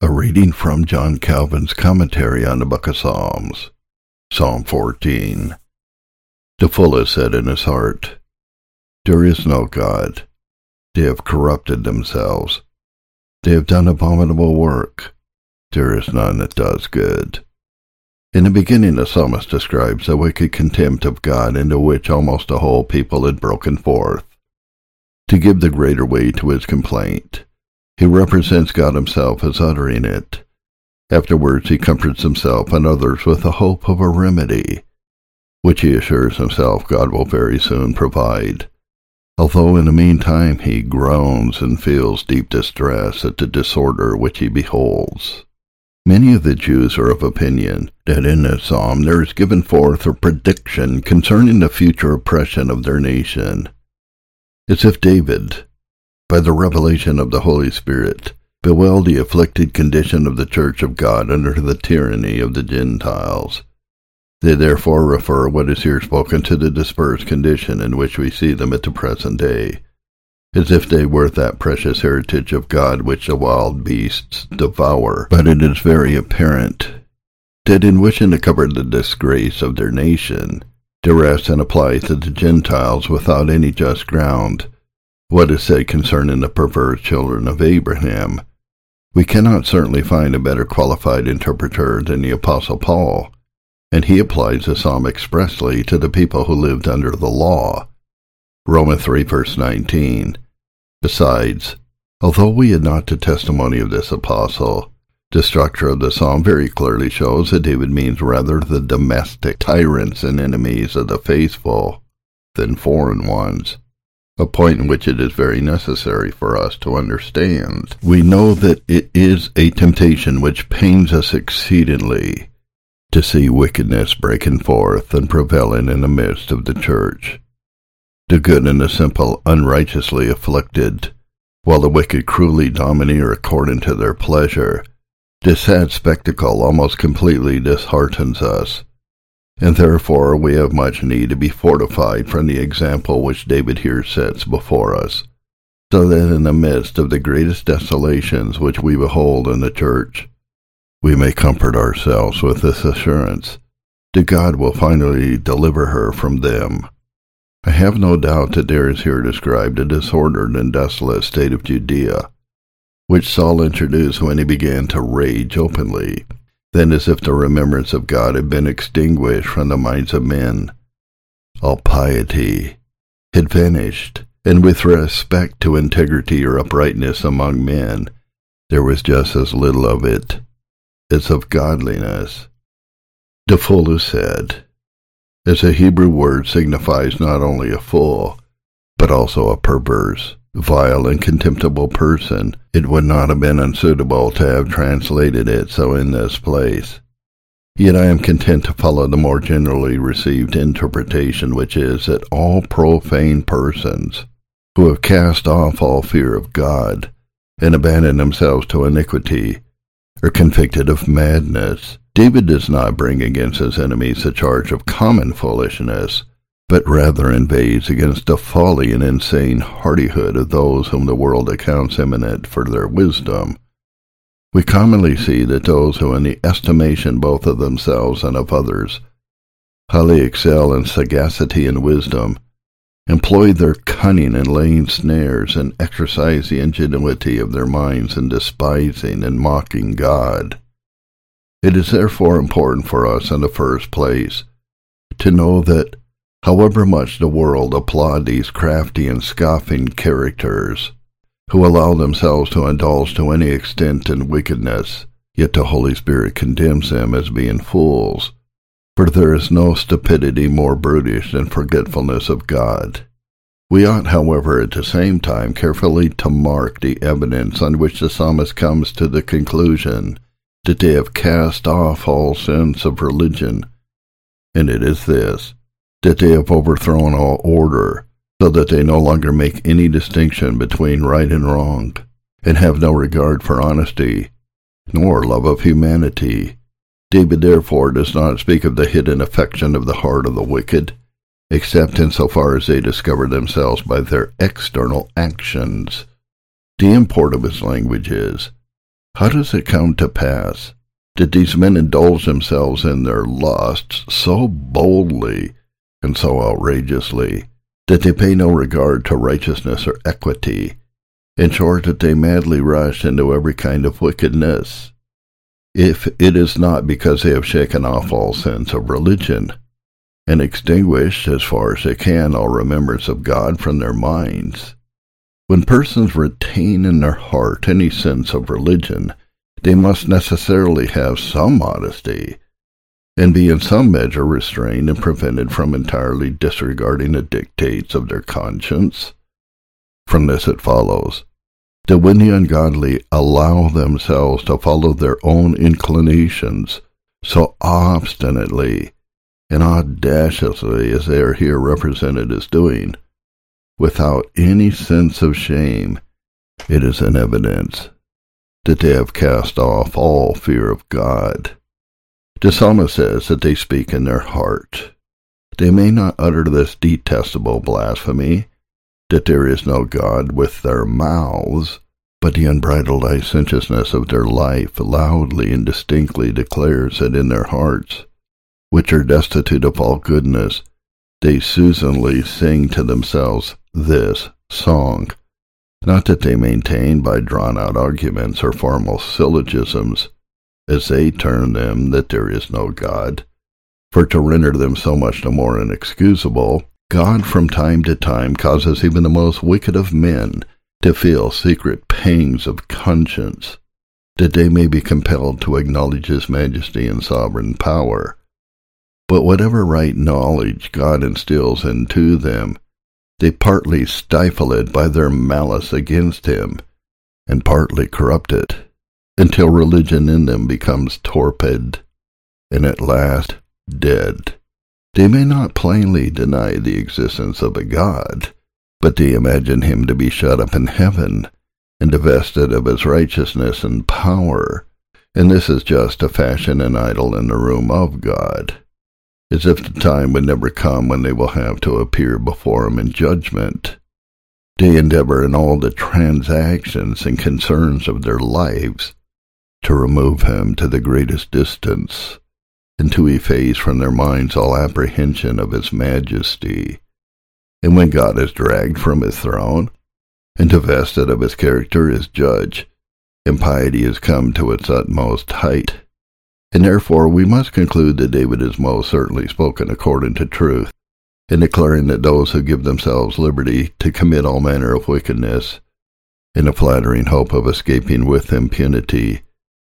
A reading from John Calvin's commentary on the Book of Psalms. Psalm 14. The fullest said in his heart, There is no God. They have corrupted themselves. They have done abominable work. There is none that does good. In the beginning, the psalmist describes the wicked contempt of God into which almost the whole people had broken forth. To give the greater weight to his complaint, he represents God himself as uttering it. Afterwards he comforts himself and others with the hope of a remedy, which he assures himself God will very soon provide, although in the meantime he groans and feels deep distress at the disorder which he beholds. Many of the Jews are of opinion that in this psalm there is given forth a prediction concerning the future oppression of their nation, as if David, by the revelation of the Holy Spirit, bewailed the afflicted condition of the Church of God under the tyranny of the Gentiles. They therefore refer what is here spoken to the dispersed condition in which we see them at the present day, as if they were that precious heritage of God which the wild beasts devour. But it is very apparent that in wishing to cover the disgrace of their nation, they rest and apply to the Gentiles without any just ground what is said concerning the perverse children of Abraham. We cannot certainly find a better qualified interpreter than the Apostle Paul, and he applies the psalm expressly to the people who lived under the law. Romans 3 verse 19. Besides, although we had not the testimony of this apostle, the structure of the psalm very clearly shows that David means rather the domestic tyrants and enemies of the faithful than foreign ones, a point in which it is very necessary for us to understand. We know that it is a temptation which pains us exceedingly to see wickedness breaking forth and prevailing in the midst of the church, the good and the simple unrighteously afflicted, while the wicked cruelly domineer according to their pleasure. This sad spectacle almost completely disheartens us, and therefore we have much need to be fortified from the example which David here sets before us, so that in the midst of the greatest desolations which we behold in the church, we may comfort ourselves with this assurance that God will finally deliver her from them. I have no doubt that there is here described a disordered and desolate state of Judea, which Saul introduced when he began to rage openly. Then, as if the remembrance of God had been extinguished from the minds of men, all piety had vanished, and with respect to integrity or uprightness among men, there was just as little of it as of godliness. The fool is said, as a Hebrew word signifies not only a fool, but also a perverse, vile, and contemptible person. It would not have been unsuitable to have translated it so in this place. Yet I am content to follow the more generally received interpretation, which is that all profane persons who have cast off all fear of God and abandoned themselves to iniquity are convicted of madness. David does not bring against his enemies the charge of common foolishness, but rather inveighs against the folly and insane hardihood of those whom the world accounts eminent for their wisdom. We commonly see that those who, in the estimation both of themselves and of others, highly excel in sagacity and wisdom, employ their cunning in laying snares, and exercise the ingenuity of their minds in despising and mocking God. It is therefore important for us, in the first place, to know that however much the world applaud these crafty and scoffing characters, who allow themselves to indulge to any extent in wickedness, yet the Holy Spirit condemns them as being fools, for there is no stupidity more brutish than forgetfulness of God. We ought, however, at the same time carefully to mark the evidence on which the psalmist comes to the conclusion that they have cast off all sense of religion, and it is this, that they have overthrown all order, so that they no longer make any distinction between right and wrong, and have no regard for honesty, nor love of humanity. David therefore does not speak of the hidden affection of the heart of the wicked, except in so far as they discover themselves by their external actions. The import of his language is How does it come to pass that these men indulge themselves in their lusts so boldly and so outrageously that they pay no regard to righteousness or equity, in short, that they madly rush into every kind of wickedness? If it is not because they have shaken off all sense of religion, and extinguished, as far as they can, all remembrance of God from their minds. When persons retain in their heart any sense of religion, they must necessarily have some modesty, and be in some measure restrained and prevented from entirely disregarding the dictates of their conscience. From this it follows that when the ungodly allow themselves to follow their own inclinations so obstinately and audaciously as they are here represented as doing, without any sense of shame, it is an evidence that they have cast off all fear of God. The psalmist says that they speak in their heart. They may not utter this detestable blasphemy, that there is no God, with their mouths, but the unbridled licentiousness of their life loudly and distinctly declares that in their hearts, which are destitute of all goodness, they soothingly sing to themselves this song, not that they maintain by drawn-out arguments or formal syllogisms, as they term them, that there is no God, for to render them so much the more inexcusable, God from time to time causes even the most wicked of men to feel secret pangs of conscience, that they may be compelled to acknowledge His majesty and sovereign power. But whatever right knowledge God instills into them, they partly stifle it by their malice against Him, and partly corrupt it, until religion in them becomes torpid, and at last dead. They may not plainly deny the existence of a God, but they imagine Him to be shut up in heaven, and divested of His righteousness and power, and this is just to fashion an idol in the room of God, as if the time would never come when they will have to appear before Him in judgment. They endeavor in all the transactions and concerns of their lives to remove Him to the greatest distance, and to efface from their minds all apprehension of His majesty. And when God is dragged from His throne, and divested of His character as judge, impiety has come to its utmost height. And therefore we must conclude that David has most certainly spoken according to truth, in declaring that those who give themselves liberty to commit all manner of wickedness, in the flattering hope of escaping with impunity,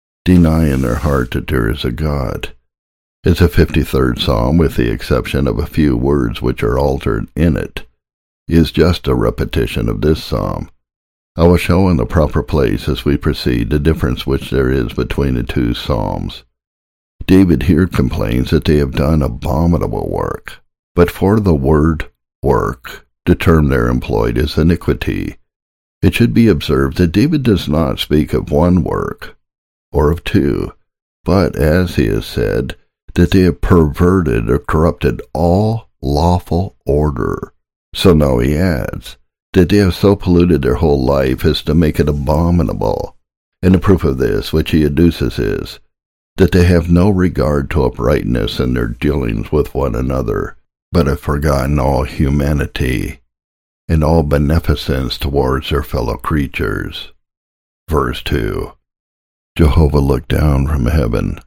deny in their heart that there is a God. As the 53rd Psalm, with the exception of a few words which are altered in it, is just a repetition of this psalm. I will show in the proper place as we proceed the difference which there is between the two psalms. David here complains that they have done abominable work, but for the word work, the term there employed is iniquity. It should be observed that David does not speak of one work, or of two, but, as he has said, that they have perverted or corrupted all lawful order. So now he adds, that they have so polluted their whole life as to make it abominable. And the proof of this which he adduces is, that they have no regard to uprightness in their dealings with one another, but have forgotten all humanity, and all beneficence towards their fellow creatures. Verse 2. Jehovah looked down from heaven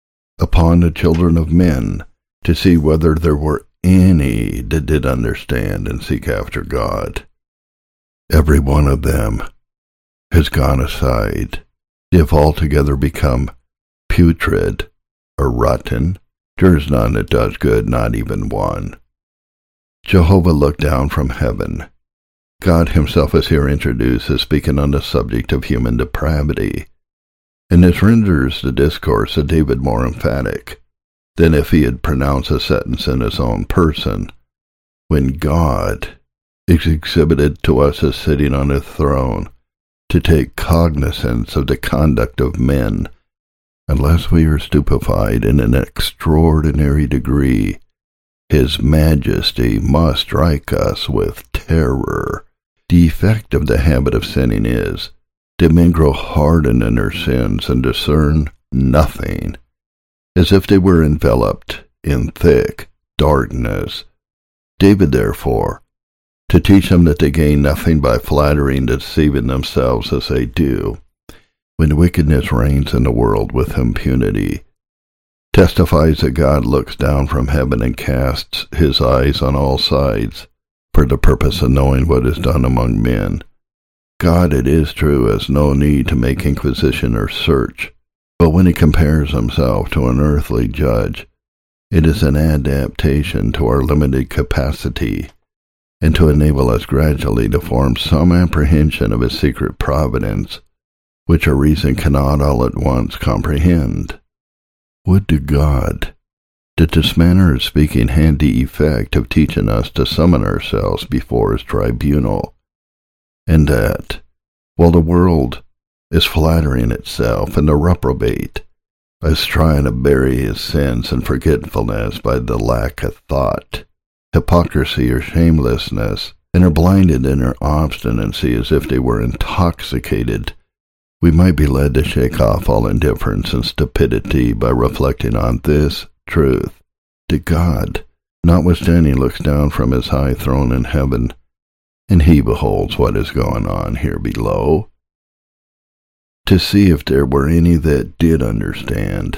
upon the children of men, to see whether there were any that did understand and seek after God. Every one of them has gone aside. They have altogether become putrid or rotten. There is none that does good, not even one. Jehovah looked down from heaven. God Himself is here introduced as speaking on the subject of human depravity, and this renders the discourse of David more emphatic than if he had pronounced a sentence in his own person. When God is exhibited to us as sitting on His throne to take cognizance of the conduct of men, unless we are stupefied in an extraordinary degree, His majesty must strike us with terror. The effect of the habit of sinning is did men grow hardened in their sins and discern nothing, as if they were enveloped in thick darkness. David, therefore, to teach them that they gain nothing by flattering and deceiving themselves as they do, when wickedness reigns in the world with impunity, testifies that God looks down from heaven and casts his eyes on all sides for the purpose of knowing what is done among men. God, it is true, has no need to make inquisition or search, but when he compares himself to an earthly judge, it is an adaptation to our limited capacity, and to enable us gradually to form some apprehension of his secret providence, which our reason cannot all at once comprehend. Would to God that this manner of speaking had the effect of teaching us to summon ourselves before his tribunal, and that, while the world is flattering itself and the reprobate is trying to bury his sins and forgetfulness by the lack of thought, hypocrisy, or shamelessness, and are blinded in their obstinacy as if they were intoxicated, we might be led to shake off all indifference and stupidity by reflecting on this truth, that God, notwithstanding, looks down from his high throne in heaven, and he beholds what is going on here below, to see if there were any that did understand.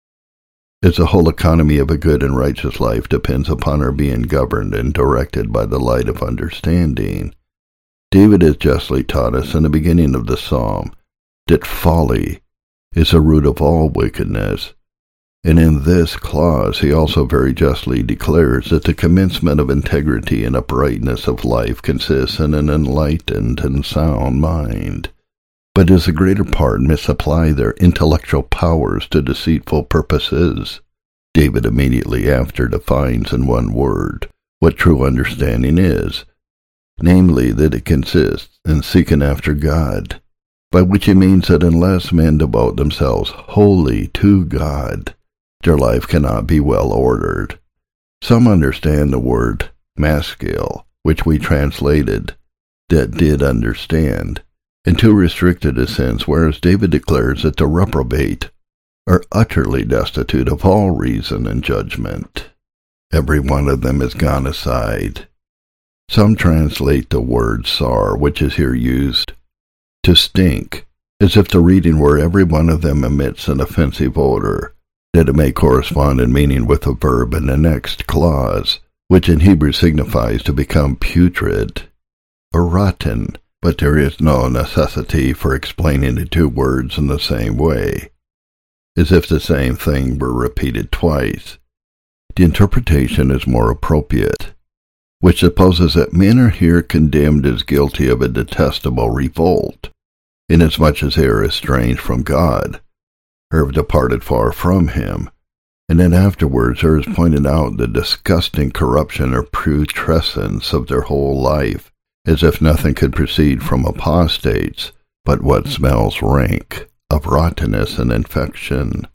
As the whole economy of a good and righteous life depends upon our being governed and directed by the light of understanding, David has justly taught us in the beginning of the psalm that folly is the root of all wickedness, and in this clause he also very justly declares that the commencement of integrity and uprightness of life consists in an enlightened and sound mind, but as the greater part misapply their intellectual powers to deceitful purposes. David immediately after defines in one word what true understanding is, namely that it consists in seeking after God, by which he means that unless men devote themselves wholly to God, their life cannot be well ordered. Some understand the word maskil, which we translated that did understand, in too restricted a sense, whereas David declares that the reprobate are utterly destitute of all reason and judgment. Every one of them has gone aside. Some translate the word sar, which is here used, to stink, as if the reading were every one of them emits an offensive odor, that it may correspond in meaning with the verb in the next clause, which in Hebrew signifies to become putrid or rotten, but there is no necessity for explaining the two words in the same way, as if the same thing were repeated twice. The interpretation is more appropriate, which supposes that men are here condemned as guilty of a detestable revolt, inasmuch as they are estranged from God, or have departed far from him, and then afterwards there is pointed out the disgusting corruption or putrescence of their whole life, as if nothing could proceed from apostates but what smells rank of rottenness and infection.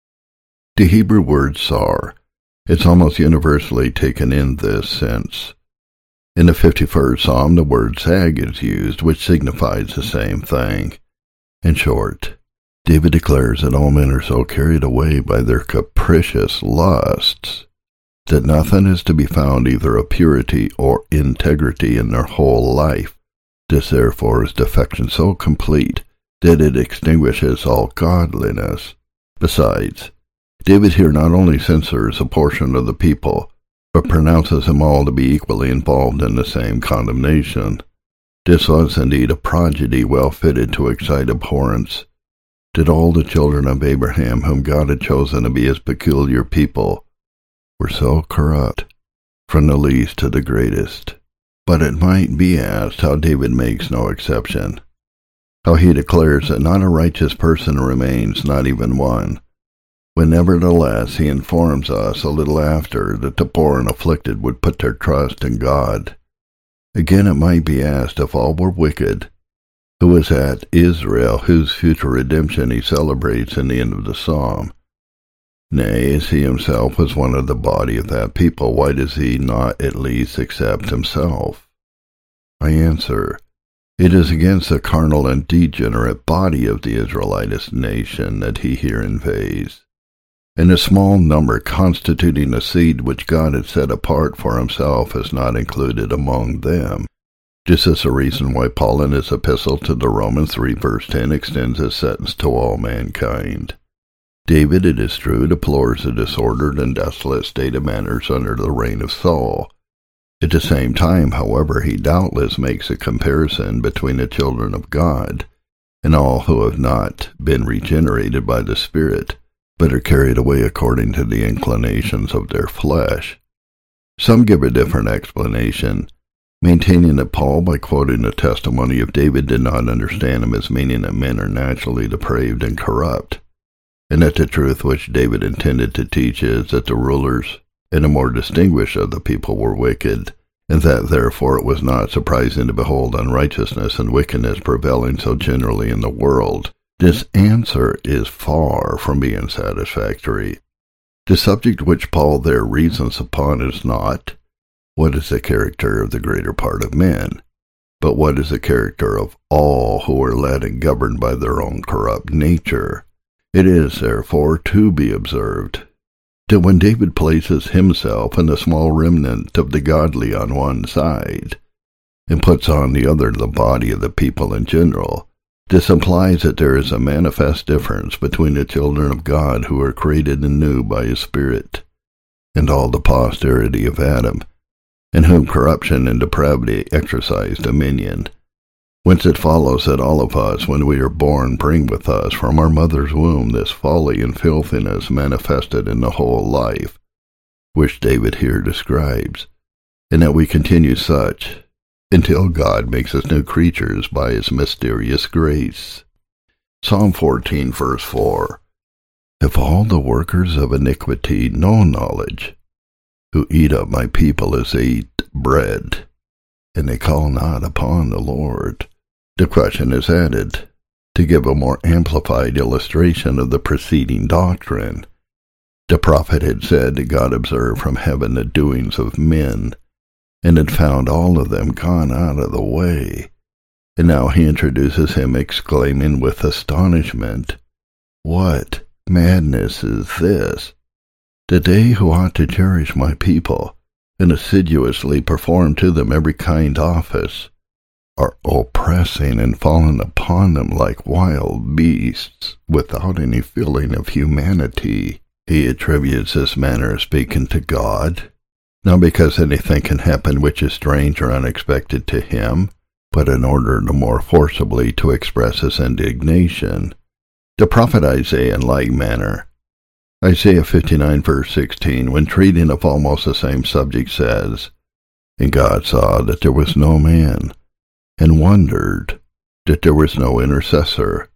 The Hebrew word sar is almost universally taken in this sense. In the 51st Psalm, the word sag is used, which signifies the same thing. In short, David declares that all men are so carried away by their capricious lusts that nothing is to be found either of purity or integrity in their whole life. This therefore is defection so complete that it extinguishes all godliness. Besides, David here not only censures a portion of the people, but pronounces them all to be equally involved in the same condemnation. This was indeed a prodigy well fitted to excite abhorrence, that all the children of Abraham, whom God had chosen to be his peculiar people, were so corrupt, from the least to the greatest. But it might be asked how David makes no exception, how he declares that not a righteous person remains, not even one, when nevertheless he informs us a little after that the poor and afflicted would put their trust in God. Again, it might be asked if all were wicked, who is at Israel, whose future redemption he celebrates in the end of the psalm. Nay, as he himself was one of the body of that people, why does he not at least accept himself? I answer It is against the carnal and degenerate body of the Israelitist nation that he here inveighs, and a small number constituting a seed which God had set apart for himself is not included among them. This is the reason why Paul in his epistle to the Romans 3 verse 10 extends his sentence to all mankind. David, it is true, deplores the disordered and desolate state of matters under the reign of Saul. At the same time, however, he doubtless makes a comparison between the children of God and all who have not been regenerated by the Spirit, but are carried away according to the inclinations of their flesh. Some give a different explanation, maintaining that Paul, by quoting the testimony of David, did not understand him as meaning that men are naturally depraved and corrupt, and that the truth which David intended to teach is that the rulers and the more distinguished of the people were wicked, and that therefore it was not surprising to behold unrighteousness and wickedness prevailing so generally in the world. This answer is far from being satisfactory. The subject which Paul there reasons upon is not, what is the character of the greater part of men, but what is the character of all who are led and governed by their own corrupt nature. It is, therefore, to be observed that when David places himself and the small remnant of the godly on one side, and puts on the other the body of the people in general, this implies that there is a manifest difference between the children of God who are created anew by his Spirit, and all the posterity of Adam, in whom corruption and depravity exercise dominion. Whence it follows that all of us, when we are born, bring with us from our mother's womb this folly and filthiness manifested in the whole life, which David here describes, and that we continue such until God makes us new creatures by his mysterious grace. Psalm 14, verse 4. If all the workers of iniquity know knowledge, who eat up my people as they eat bread, and they call not upon the Lord. The question is added to give a more amplified illustration of the preceding doctrine. The prophet had said that God observed from heaven the doings of men, and had found all of them gone out of the way. And now he introduces him exclaiming with astonishment, "What madness is this? That they who ought to cherish my people, and assiduously perform to them every kind office, are oppressing and falling upon them like wild beasts, without any feeling of humanity." He attributes this manner of speaking to God, not because anything can happen which is strange or unexpected to him, but in order the more forcibly to express his indignation. The prophet Isaiah, in like manner, Isaiah 59 verse 16, when treating of almost the same subject, says, "And God saw that there was no man, and wondered that there was no intercessor."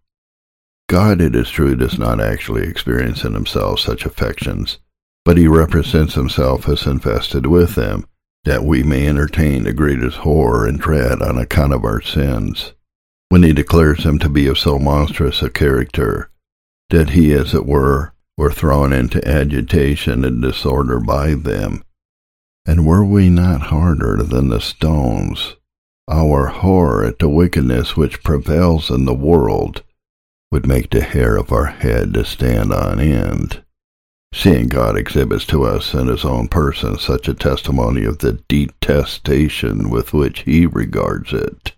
God, it is true, does not actually experience in himself such affections, but he represents himself as invested with them, that we may entertain the greatest horror and dread on account of our sins, when he declares them to be of so monstrous a character, that he, as it were thrown into agitation and disorder by them. And were we not harder than the stones, our horror at the wickedness which prevails in the world would make the hair of our head to stand on end, seeing God exhibits to us in his own person such a testimony of the detestation with which he regards it.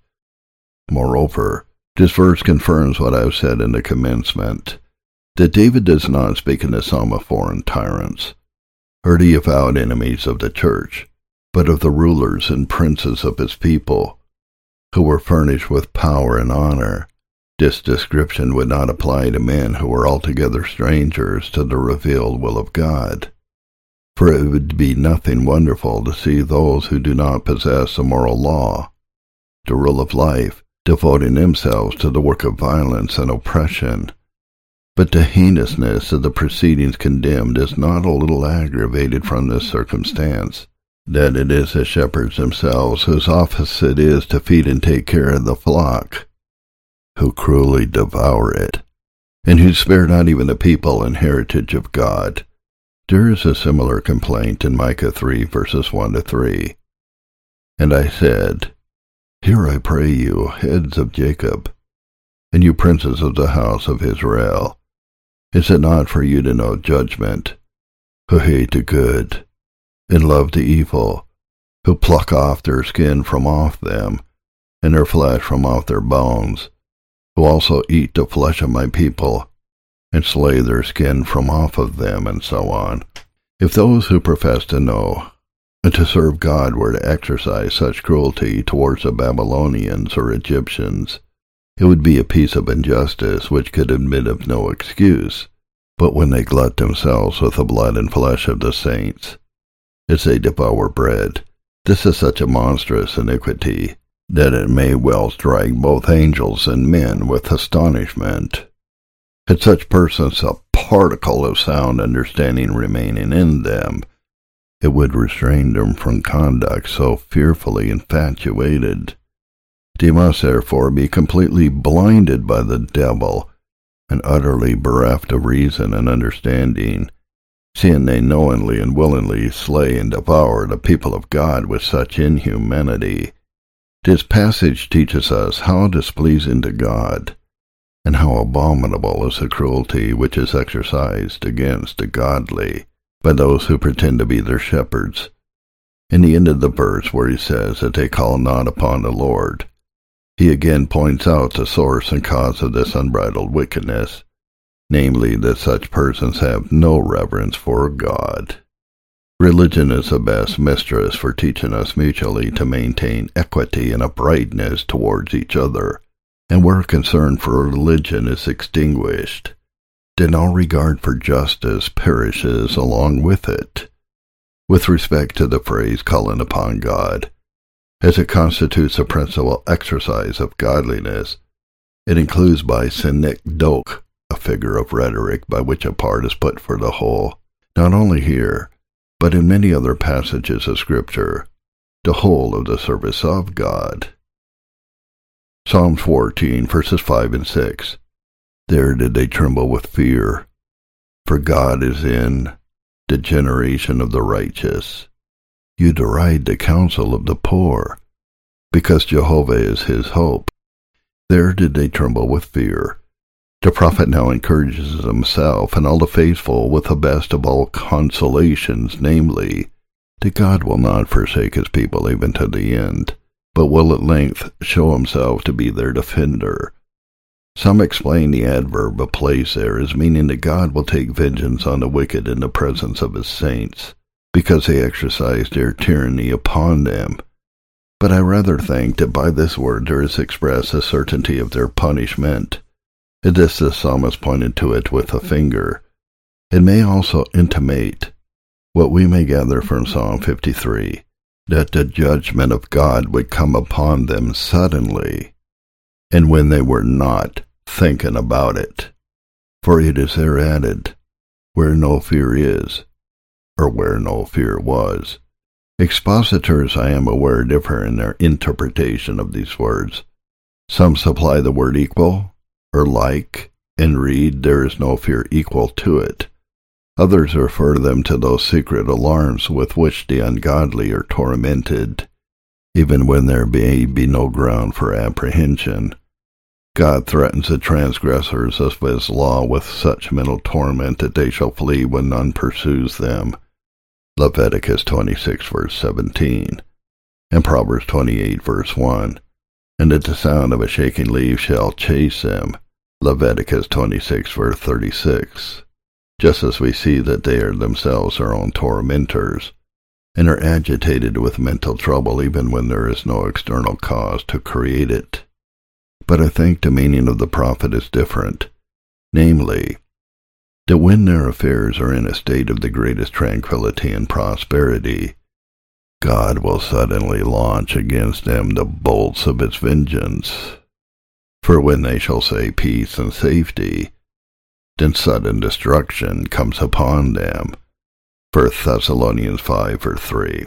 Moreover, this verse confirms what I have said in the commencement, that David does not speak in the psalm of foreign tyrants, or the avowed enemies of the church, but of the rulers and princes of his people, who were furnished with power and honor. This description would not apply to men who were altogether strangers to the revealed will of God, for it would be nothing wonderful to see those who do not possess the moral law, the rule of life, devoting themselves to the work of violence and oppression. But the heinousness of the proceedings condemned is not a little aggravated from this circumstance, that it is the shepherds themselves, whose office it is to feed and take care of the flock, who cruelly devour it, and who spare not even the people and heritage of God. There is a similar complaint in Micah 3 verses 1 to 3. "And I said, Hear, I pray you, heads of Jacob, and you princes of the house of Israel. Is it not for you to know judgment, who hate the good, and love the evil, who pluck off their skin from off them, and their flesh from off their bones, who also eat the flesh of my people, and slay their skin from off of them, and so on? If those who profess to know and to serve God were to exercise such cruelty towards the Babylonians or Egyptians, it would be a piece of injustice which could admit of no excuse. But when they glut themselves with the blood and flesh of the saints, as they devour bread, this is such a monstrous iniquity that it may well strike both angels and men with astonishment. Had such persons a particle of sound understanding remaining in them, it would restrain them from conduct so fearfully infatuated. They must therefore be completely blinded by the devil, and utterly bereft of reason and understanding, seeing they knowingly and willingly slay and devour the people of God with such inhumanity. This passage teaches us how displeasing to God, and how abominable is the cruelty which is exercised against the godly by those who pretend to be their shepherds. In the end of the verse where he says that they call not upon the Lord, he again points out the source and cause of this unbridled wickedness, namely that such persons have no reverence for God. Religion is the best mistress for teaching us mutually to maintain equity and uprightness towards each other, and where concern for religion is extinguished, then all regard for justice perishes along with it. With respect to the phrase calling upon God, as it constitutes a principal exercise of godliness, it includes by synecdoche a figure of rhetoric by which a part is put for the whole, not only here, but in many other passages of Scripture, the whole of the service of God. Psalm 14, verses 5 and 6. There did they tremble with fear, for God is in the generation of the righteous. You deride the counsel of the poor, because Jehovah is his hope. There did they tremble with fear. The prophet now encourages himself and all the faithful with the best of all consolations, namely, that God will not forsake his people even to the end, but will at length show himself to be their defender. Some explain the adverb of place there as meaning that God will take vengeance on the wicked in the presence of his saints, because they exercise their tyranny upon them. But I rather think that by this word there is expressed a certainty of their punishment. As this the psalmist pointed to it with a finger, it may also intimate what we may gather from Psalm 53, that the judgment of God would come upon them suddenly, and when they were not thinking about it. For it is there added, where no fear is, or where no fear was. Expositors, I am aware, differ in their interpretation of these words. Some supply the word equal, or like, and read, there is no fear equal to it. Others refer them to those secret alarms with which the ungodly are tormented, even when there may be no ground for apprehension. God threatens the transgressors of his law with such mental torment that they shall flee when none pursues them. Leviticus 26, verse 17, and Proverbs 28, verse 1, and that the sound of a shaking leaf shall chase them. Leviticus 26, verse 36. Just as we see that they are themselves their own tormentors, and are agitated with mental trouble even when there is no external cause to create it. But I think the meaning of the prophet is different, namely, that when their affairs are in a state of the greatest tranquility and prosperity, God will suddenly launch against them the bolts of his vengeance. For when they shall say peace and safety, then sudden destruction comes upon them. 1 Thessalonians 5, verse 3.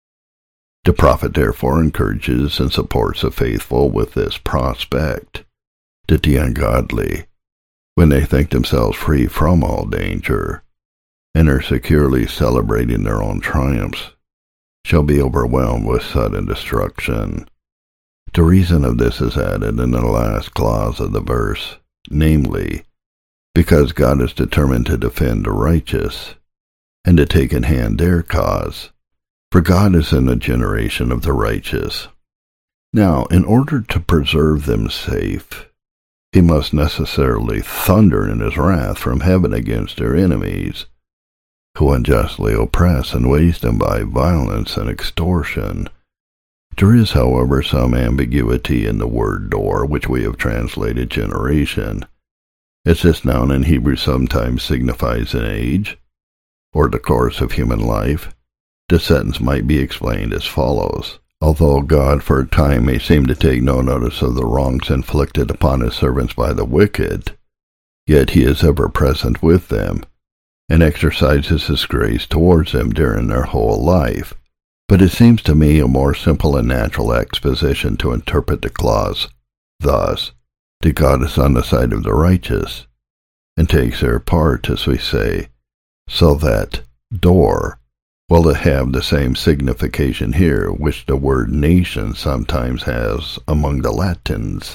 The prophet therefore encourages and supports the faithful with this prospect, that the ungodly, when they think themselves free from all danger, and are securely celebrating their own triumphs, shall be overwhelmed with sudden destruction. The reason of this is added in the last clause of the verse, namely, because God is determined to defend the righteous, and to take in hand their cause, for God is in the generation of the righteous. Now, in order to preserve them safe, he must necessarily thunder in his wrath from heaven against their enemies, who unjustly oppress and waste them by violence and extortion. There is, however, some ambiguity in the word door, which we have translated generation, as this noun in Hebrew sometimes signifies an age, or the course of human life. The sentence might be explained as follows. Although God for a time may seem to take no notice of the wrongs inflicted upon his servants by the wicked, yet he is ever present with them, and exercises his grace towards them during their whole life. But it seems to me a more simple and natural exposition to interpret the clause thus, that God is on the side of the righteous, and takes their part, as we say, so that door will have the same signification here which the word nation sometimes has among the Latins.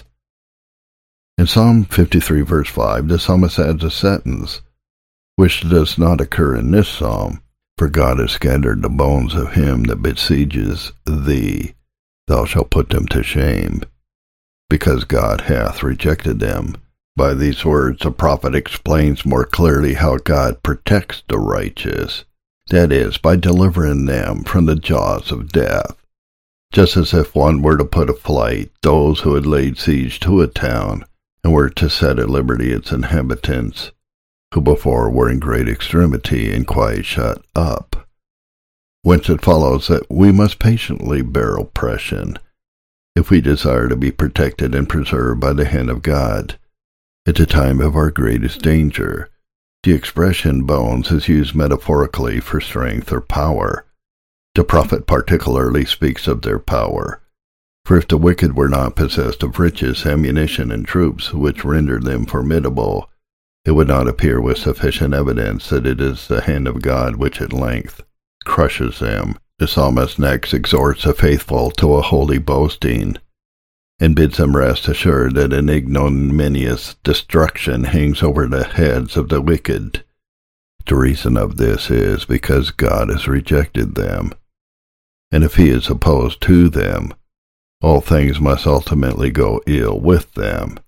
In Psalm 53 verse 5, the psalmist adds a sentence, which does not occur in this psalm, for God has scattered the bones of him that besieges thee. Thou shalt put them to shame, because God hath rejected them. By these words, the prophet explains more clearly how God protects the righteous, that is, by delivering them from the jaws of death, just as if one were to put to flight those who had laid siege to a town, and were to set at liberty its inhabitants, who before were in great extremity and quite shut up. Whence it follows that we must patiently bear oppression, if we desire to be protected and preserved by the hand of God, at the time of our greatest danger. The expression bones is used metaphorically for strength or power. The prophet particularly speaks of their power. For if the wicked were not possessed of riches, ammunition, and troops which rendered them formidable, it would not appear with sufficient evidence that it is the hand of God which at length crushes them. The psalmist next exhorts the faithful to a holy boasting, and bids them rest assured that an ignominious destruction hangs over the heads of the wicked. The reason of this is because God has rejected them, and if he is opposed to them, all things must ultimately go ill with them.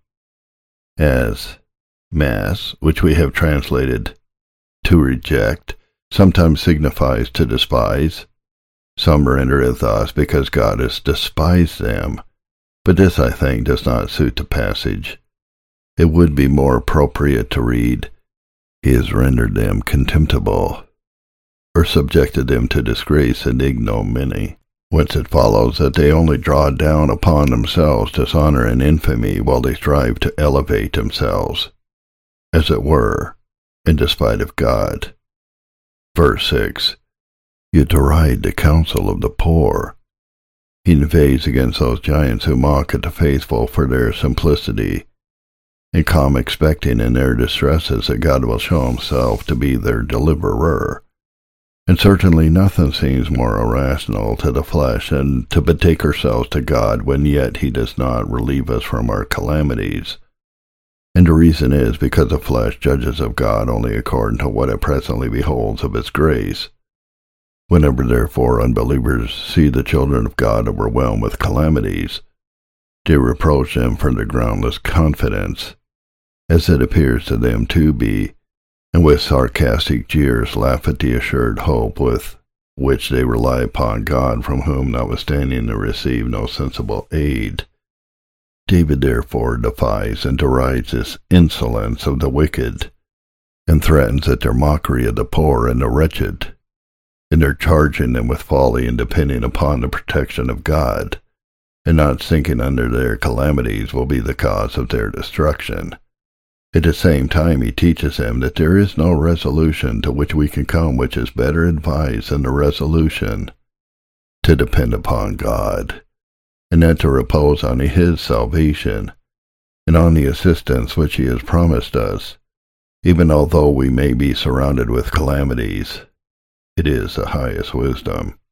As mass, which we have translated to reject, sometimes signifies to despise. Some render it thus because God has despised them, but this, I think, does not suit the passage. It would be more appropriate to read, he has rendered them contemptible, or subjected them to disgrace and ignominy, whence it follows that they only draw down upon themselves dishonor and infamy while they strive to elevate themselves, as it were, in despite of God. Verse 6, you deride the counsel of the poor. He inveighs against those giants who mock at the faithful for their simplicity, and come expecting in their distresses that God will show himself to be their deliverer. And certainly nothing seems more irrational to the flesh than to betake ourselves to God when yet he does not relieve us from our calamities. And the reason is because the flesh judges of God only according to what it presently beholds of his grace. Whenever therefore unbelievers see the children of God overwhelmed with calamities, they reproach them for their groundless confidence, as it appears to them to be, and with sarcastic jeers laugh at the assured hope with which they rely upon God, from whom notwithstanding they receive no sensible aid. David therefore defies and derides this insolence of the wicked, and threatens at their mockery of the poor and the wretched, and their charging them with folly and depending upon the protection of God, and not sinking under their calamities will be the cause of their destruction. At the same time he teaches them that there is no resolution to which we can come which is better advised than the resolution to depend upon God, and that to repose on his salvation, and on the assistance which he has promised us, even although we may be surrounded with calamities. It is the highest wisdom.